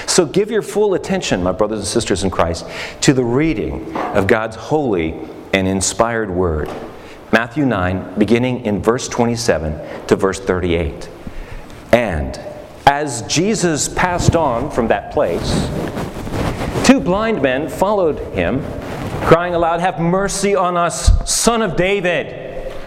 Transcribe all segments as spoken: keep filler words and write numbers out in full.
So give your full attention, my brothers and sisters in Christ, to the reading of God's holy and inspired word. Matthew nine, beginning in verse twenty-seven to verse thirty-eight. And as Jesus passed on from that place, two blind men followed him, crying aloud, "Have mercy on us, Son of David."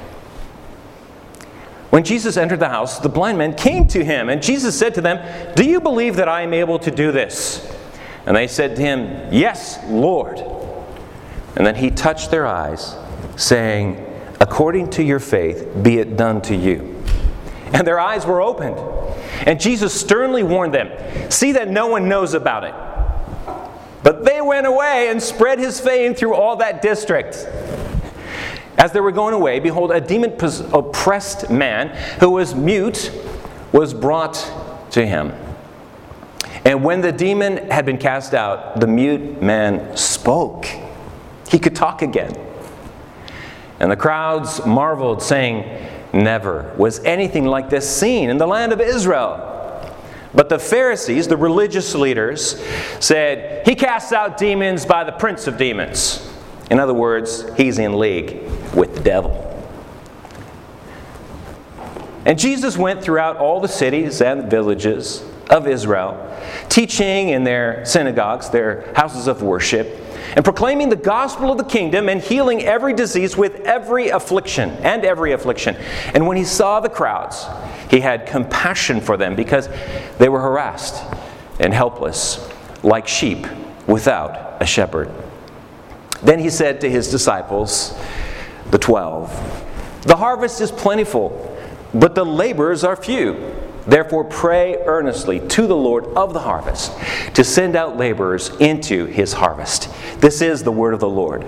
When Jesus entered the house, the blind men came to him, and Jesus said to them, "Do you believe that I am able to do this?" And they said to him, "Yes, Lord." And then he touched their eyes, saying, "According to your faith, be it done to you." And their eyes were opened. And Jesus sternly warned them, "See that no one knows about it." But they went away and spread his fame through all that district. As they were going away, behold, a demon-oppressed man who was mute was brought to him. And when the demon had been cast out, the mute man spoke. He could talk again. And the crowds marveled, saying, "Never was anything like this seen in the land of Israel." But the Pharisees, the religious leaders, said, "He casts out demons by the prince of demons." In other words, he's in league with the devil. And Jesus went throughout all the cities and villages of Israel, teaching in their synagogues, their houses of worship, and proclaiming the gospel of the kingdom and healing every disease with every affliction and every affliction. And when he saw the crowds, he had compassion for them because they were harassed and helpless, like sheep without a shepherd. Then he said to his disciples, the twelve, "The harvest is plentiful, but the laborers are few. Therefore pray earnestly to the Lord of the harvest to send out laborers into his harvest." This is the word of the Lord.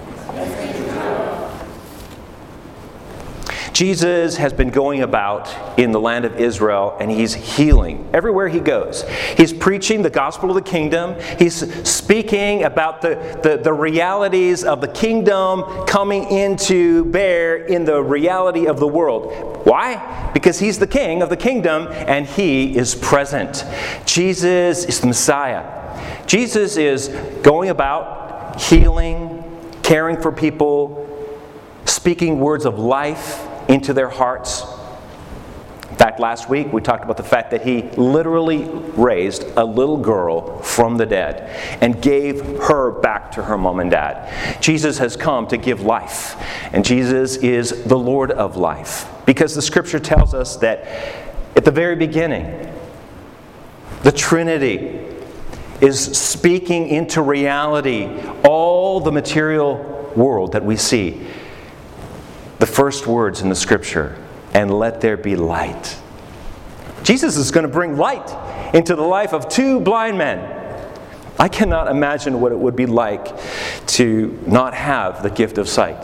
Jesus has been going about in the land of Israel, and he's healing everywhere he goes. He's preaching the gospel of the kingdom. He's speaking about the, the, the realities of the kingdom coming into bear in the reality of the world. Why? Because he's the king of the kingdom, and he is present. Jesus is the Messiah. Jesus is going about healing, caring for people, speaking words of life into their hearts. In fact, last week we talked about the fact that he literally raised a little girl from the dead and gave her back to her mom and dad. Jesus has come to give life, and Jesus is the Lord of life, because the scripture tells us that at the very beginning, the Trinity is speaking into reality all the material world that we see. The first words in the scripture, "And let there be light." Jesus is going to bring light into the life of two blind men. I cannot imagine what it would be like to not have the gift of sight.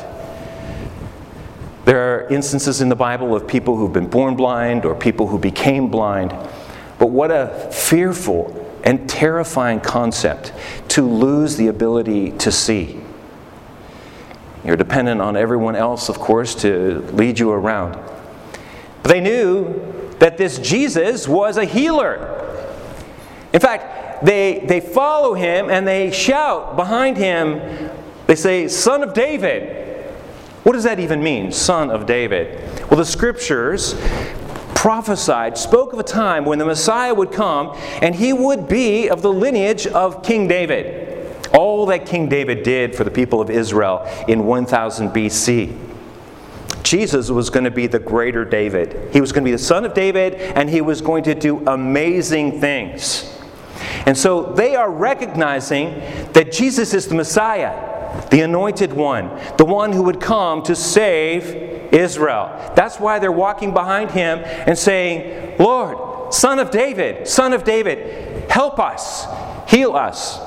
There are instances in the Bible of people who've been born blind or people who became blind. But what a fearful and terrifying concept to lose the ability to see. You're dependent on everyone else, of course, to lead you around. But they knew that this Jesus was a healer. In fact, they, they follow him and they shout behind him. They say, "Son of David." What does that even mean, Son of David? Well, the scriptures prophesied, spoke of a time when the Messiah would come and he would be of the lineage of King David. All that King David did for the people of Israel in one thousand B C. Jesus was going to be the greater David. He was going to be the son of David, and he was going to do amazing things. And so they are recognizing that Jesus is the Messiah, the anointed one, the one who would come to save Israel. That's why they're walking behind him and saying, "Lord, Son of David, Son of David, help us, heal us."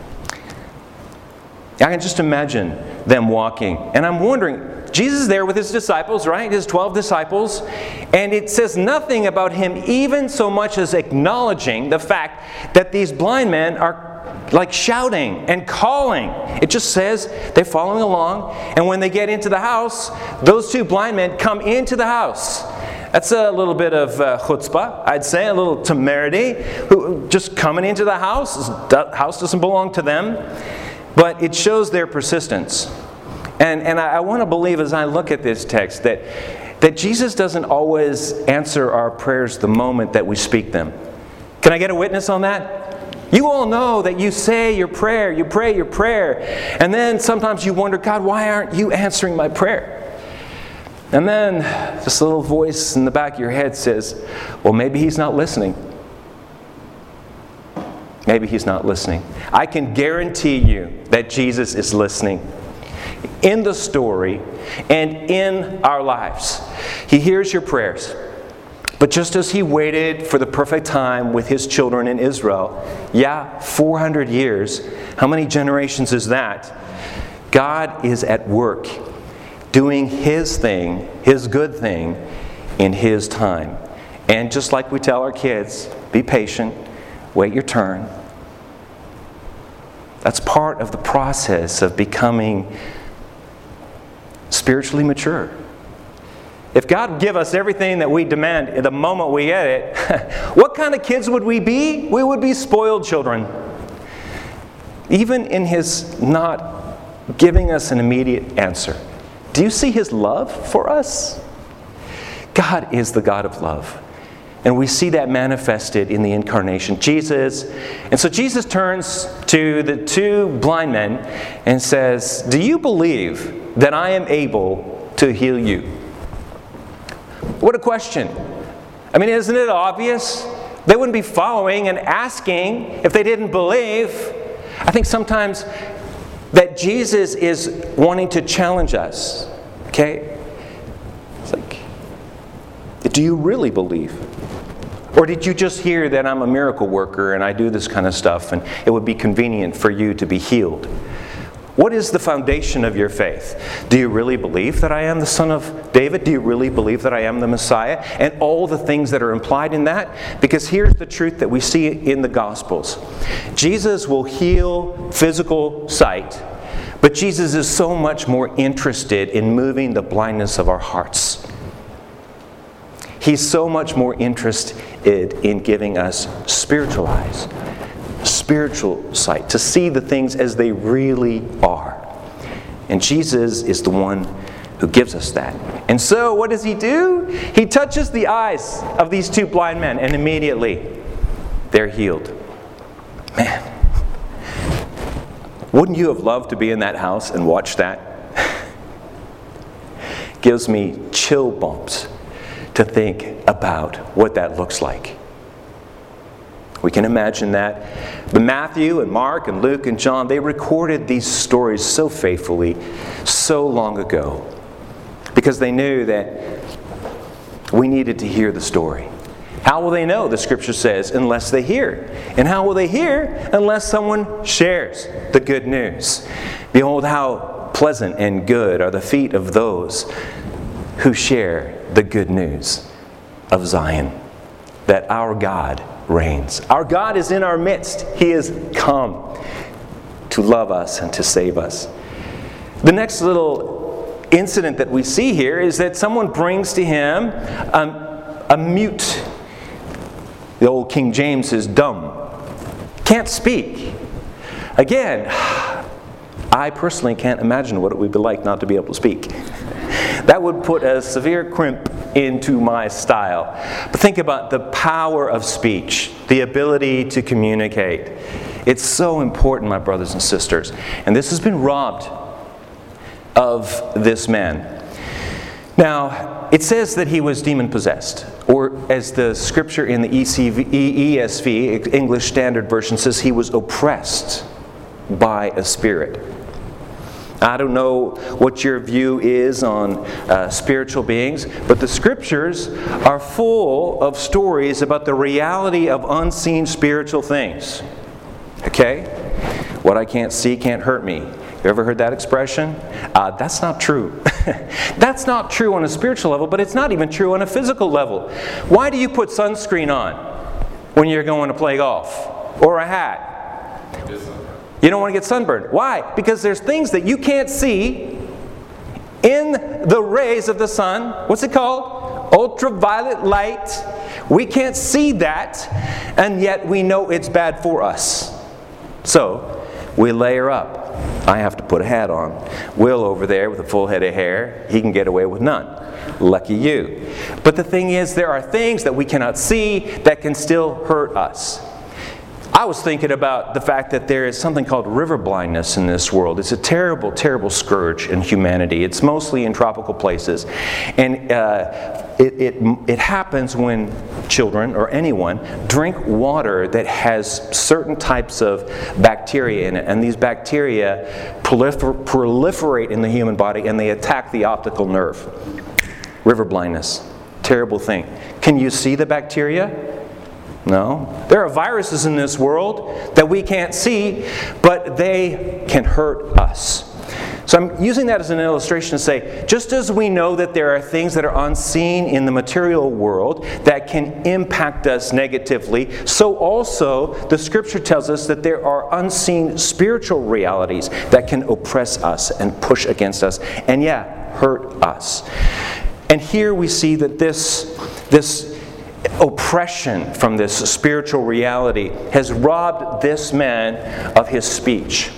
I can just imagine them walking. And I'm wondering, Jesus is there with his disciples, right? His twelve disciples. And it says nothing about him even so much as acknowledging the fact that these blind men are like shouting and calling. It just says they're following along. And when they get into the house, those two blind men come into the house. That's a little bit of uh, chutzpah, I'd say, a little temerity. Who just coming into the house, the house doesn't belong to them, but it shows their persistence. And and I, I want to believe as I look at this text that that Jesus doesn't always answer our prayers the moment that we speak them. Can I get a witness on that? You all know that you say your prayer, you pray your prayer, and then sometimes you wonder, God, why aren't you answering my prayer? And then this little voice in the back of your head says, well, maybe He's not listening. Maybe He's not listening. I can guarantee you that Jesus is listening. In the story and in our lives, He hears your prayers. But just as He waited for the perfect time with His children in Israel, yeah, four hundred years, how many generations is that? God is at work, doing His thing, His good thing, in His time. And just like we tell our kids, be patient, wait your turn. That's part of the process of becoming spiritually mature. If God would give us everything that we demand at the moment we get it, what kind of kids would we be? We would be spoiled children. Even in His not giving us an immediate answer. Do you see His love for us? God is the God of love. And we see that manifested in the incarnation. Jesus, and so Jesus turns to the two blind men and says, do you believe that I am able to heal you? What a question. I mean, isn't it obvious? They wouldn't be following and asking if they didn't believe. I think sometimes that Jesus is wanting to challenge us. Okay? It's like, do you really believe? Or did you just hear that I'm a miracle worker and I do this kind of stuff and it would be convenient for you to be healed? What is the foundation of your faith? Do you really believe that I am the Son of David? Do you really believe that I am the Messiah? And all the things that are implied in that? Because here's the truth that we see in the Gospels. Jesus will heal physical sight, but Jesus is so much more interested in moving the blindness of our hearts. He's so much more interested in giving us spiritual eyes, spiritual sight, to see the things as they really are. And Jesus is the one who gives us that. And so what does He do? He touches the eyes of these two blind men, and immediately they're healed. Man, wouldn't you have loved to be in that house and watch that? Gives me chill bumps to think about what that looks like. We can imagine that. But Matthew and Mark and Luke and John, they recorded these stories so faithfully, so long ago, because they knew that we needed to hear the story. How will they know, the Scripture says, unless they hear? And how will they hear unless someone shares the good news? Behold, how pleasant and good are the feet of those who share the good news of Zion, that our God reigns. Our God is in our midst. He is come to love us and to save us. The next little incident that we see here is that someone brings to him a, a mute. The old King James is dumb. Can't speak. Again, I personally can't imagine what it would be like not to be able to speak. That would put a severe crimp into my style. But think about the power of speech, the ability to communicate. It's so important, my brothers and sisters. And this has been robbed of this man. Now, it says that he was demon-possessed, or as the scripture in the E S V, English Standard Version, says he was oppressed by a spirit. I don't know what your view is on uh, spiritual beings, but the Scriptures are full of stories about the reality of unseen spiritual things. Okay? What I can't see can't hurt me. You ever heard that expression? Uh, that's not true. That's not true on a spiritual level, but it's not even true on a physical level. Why do you put sunscreen on when you're going to play golf? Or a hat? You don't want to get sunburned. Why? Because there's things that you can't see in the rays of the sun. What's it called? ultraviolet light. We can't see that, and yet we know it's bad for us. So, we layer up. I have to put a hat on. Will over there with a full head of hair, he can get away with none. Lucky you. But the thing is, there are things that we cannot see that can still hurt us. I was thinking about the fact that there is something called river blindness in this world. It's a terrible, terrible scourge in humanity. It's mostly in tropical places. And uh, it, it, it happens when children or anyone drink water that has certain types of bacteria in it. And these bacteria prolifer- proliferate in the human body and they attack the optical nerve. River blindness. Terrible thing. Can you see the bacteria? No. There are viruses in this world that we can't see, but they can hurt us. So I'm using that as an illustration to say, just as we know that there are things that are unseen in the material world that can impact us negatively, so also the Scripture tells us that there are unseen spiritual realities that can oppress us and push against us, and yeah, hurt us. And here we see that this, this oppression from this spiritual reality has robbed this man of his speech.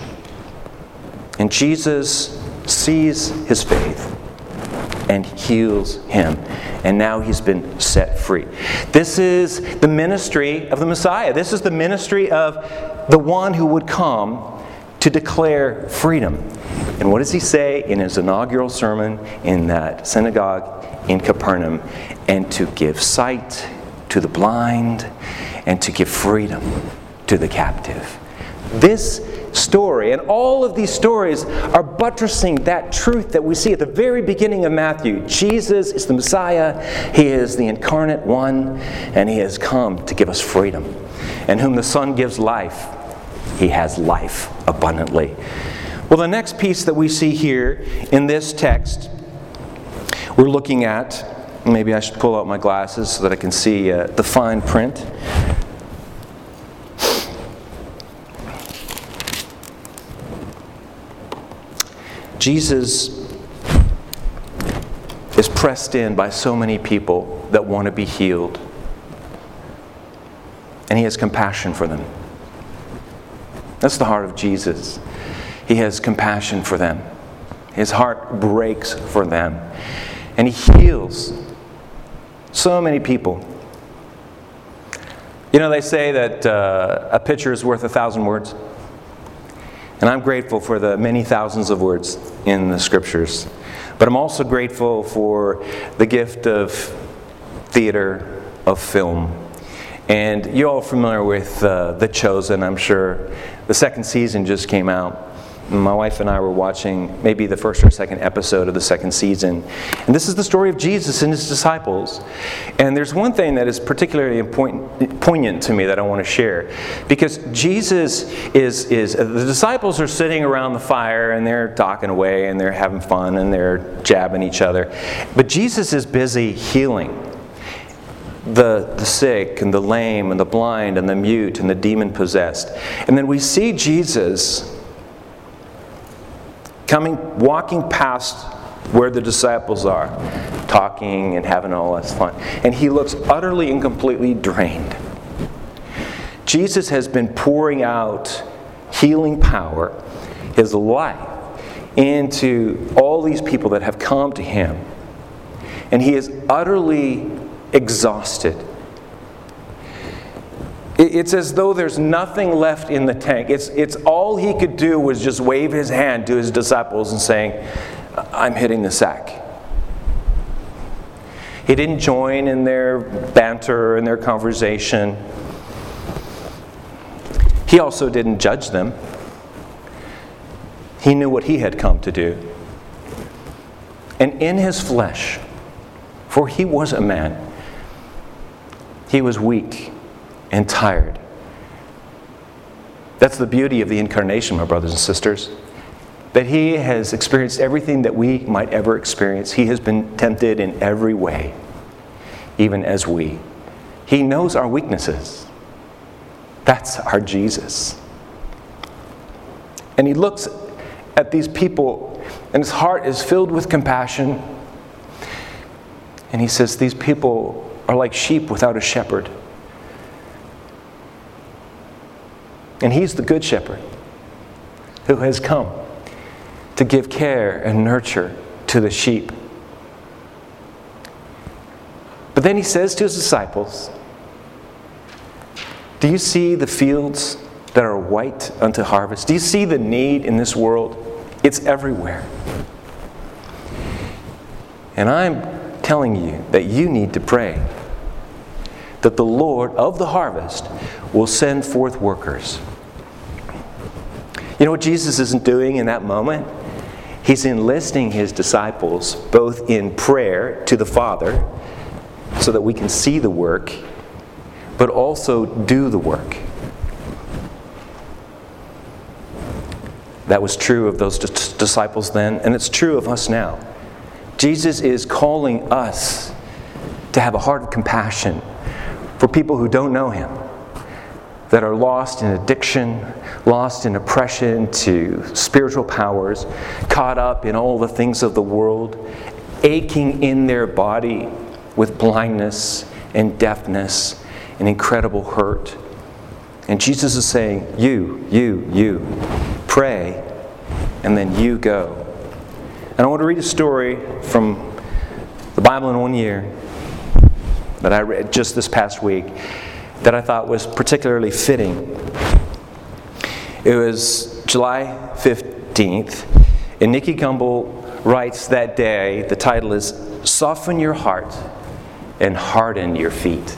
And Jesus sees his faith and heals him. And now he's been set free. This is the ministry of the Messiah. This is the ministry of the one who would come to declare freedom. And what does he say in his inaugural sermon in that synagogue in Capernaum? And to give sight to the blind and to give freedom to the captive. This story and all of these stories are buttressing that truth that we see at the very beginning of Matthew. Jesus is the Messiah. He is the incarnate one, and he has come to give us freedom. And whom the Son gives life, he has life abundantly. Well, the next piece that we see here in this text, we're looking at, maybe I should pull out my glasses so that I can see uh, the fine print. Jesus is pressed in by so many people that want to be healed. And he has compassion for them. That's the heart of Jesus. He has compassion for them. His heart breaks for them. And he heals so many people. You know, they say that uh, a picture is worth a thousand words. And I'm grateful for the many thousands of words in the Scriptures. But I'm also grateful for the gift of theater, of film. And you're all familiar with uh, The Chosen, I'm sure. The second season just came out. My wife and I were watching maybe the first or second episode of the second season. And this is the story of Jesus and his disciples. And there's one thing that is particularly poignant to me that I want to share. Because Jesus is, is the disciples are sitting around the fire and they're talking away and they're having fun and they're jabbing each other. But Jesus is busy healing the, the sick and the lame and the blind and the mute and the demon-possessed. And then we see Jesus coming, walking past where the disciples are, talking and having all this fun. And he looks utterly and completely drained. Jesus has been pouring out healing power, his life, into all these people that have come to him. And he is utterly exhausted. It's as though there's nothing left in the tank. It's, it's all he could do was just wave his hand to his disciples and saying, I'm hitting the sack. He didn't join in their banter and their conversation. He also didn't judge them. He knew what he had come to do. And in his flesh, for he was a man, he was weak and tired. That's the beauty of the incarnation, my brothers and sisters. That he has experienced everything that we might ever experience. He has been tempted in every way, even as we. He knows our weaknesses. That's our Jesus. And he looks at these people, and his heart is filled with compassion. And he says, these people are like sheep without a shepherd. And he's the good shepherd who has come to give care and nurture to the sheep. But then he says to his disciples, do you see the fields that are white unto harvest? Do you see the need in this world? It's everywhere. And I'm telling you that you need to pray that the Lord of the harvest will send forth workers. You know what Jesus isn't doing in that moment? He's enlisting his disciples both in prayer to the Father so that we can see the work, but also do the work. That was true of those dis- disciples then, and it's true of us now. Jesus is calling us to have a heart of compassion for people who don't know him, that are lost in addiction, lost in oppression to spiritual powers, caught up in all the things of the world, aching in their body with blindness and deafness and incredible hurt. And Jesus is saying, you, you, you, pray, and then you go. And I want to read a story from the Bible in one year that I read just this past week that I thought was particularly fitting. It was July fifteenth, and Nicky Gumbel writes that day, the title is, Soften Your Heart and Harden Your Feet.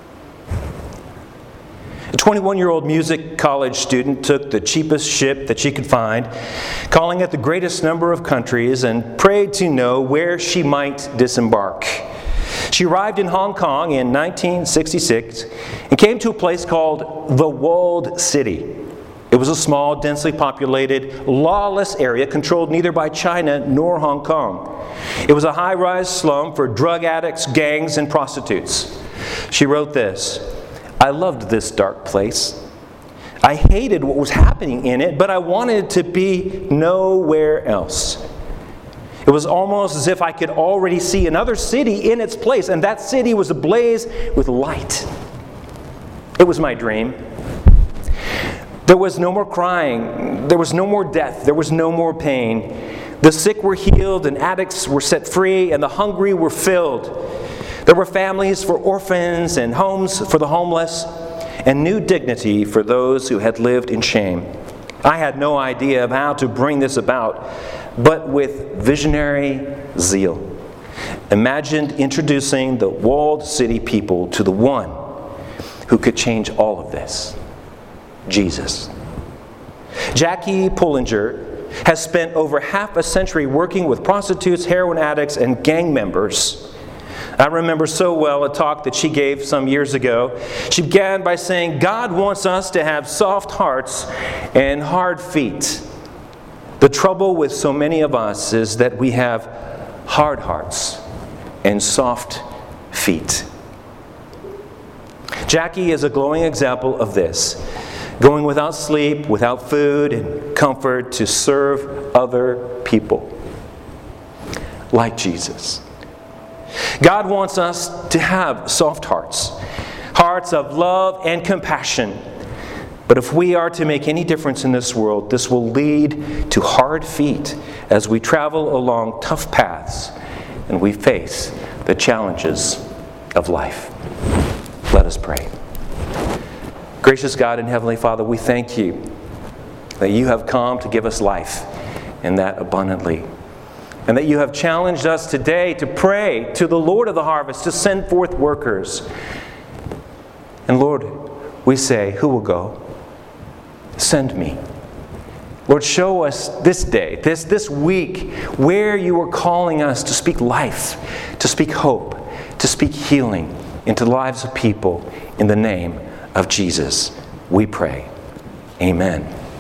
A twenty-one-year-old music college student took the cheapest ship that she could find, calling at the greatest number of countries, and prayed to know where she might disembark. She arrived in Hong Kong in nineteen sixty-six and came to a place called the Walled City. It was a small, densely populated, lawless area controlled neither by China nor Hong Kong. It was a high-rise slum for drug addicts, gangs, and prostitutes. She wrote this, I loved this dark place. I hated what was happening in it, but I wanted to be nowhere else. It was almost as if I could already see another city in its place, and that city was ablaze with light. It was my dream. There was no more crying. There was no more death. There was no more pain. The sick were healed, and addicts were set free, and the hungry were filled. There were families for orphans and homes for the homeless, and new dignity for those who had lived in shame. I had no idea of how to bring this about, but with visionary zeal, imagined introducing the walled city people to the one who could change all of this, Jesus. Jackie Pullinger has spent over half a century working with prostitutes, heroin addicts, and gang members. I remember so well a talk that she gave some years ago. She began by saying, God wants us to have soft hearts and hard feet. The trouble with so many of us is that we have hard hearts and soft feet. Jackie is a glowing example of this, going without sleep, without food and comfort to serve other people, like Jesus. God wants us to have soft hearts, hearts of love and compassion. But if we are to make any difference in this world, this will lead to hard feet as we travel along tough paths and we face the challenges of life. Let us pray. Gracious God and Heavenly Father, we thank you that you have come to give us life, and that abundantly. And that you have challenged us today to pray to the Lord of the harvest to send forth workers. And Lord, we say, who will go? Send me. Lord, show us this day, this, this week, where you are calling us to speak life, to speak hope, to speak healing into the lives of people in the name of Jesus. We pray. Amen.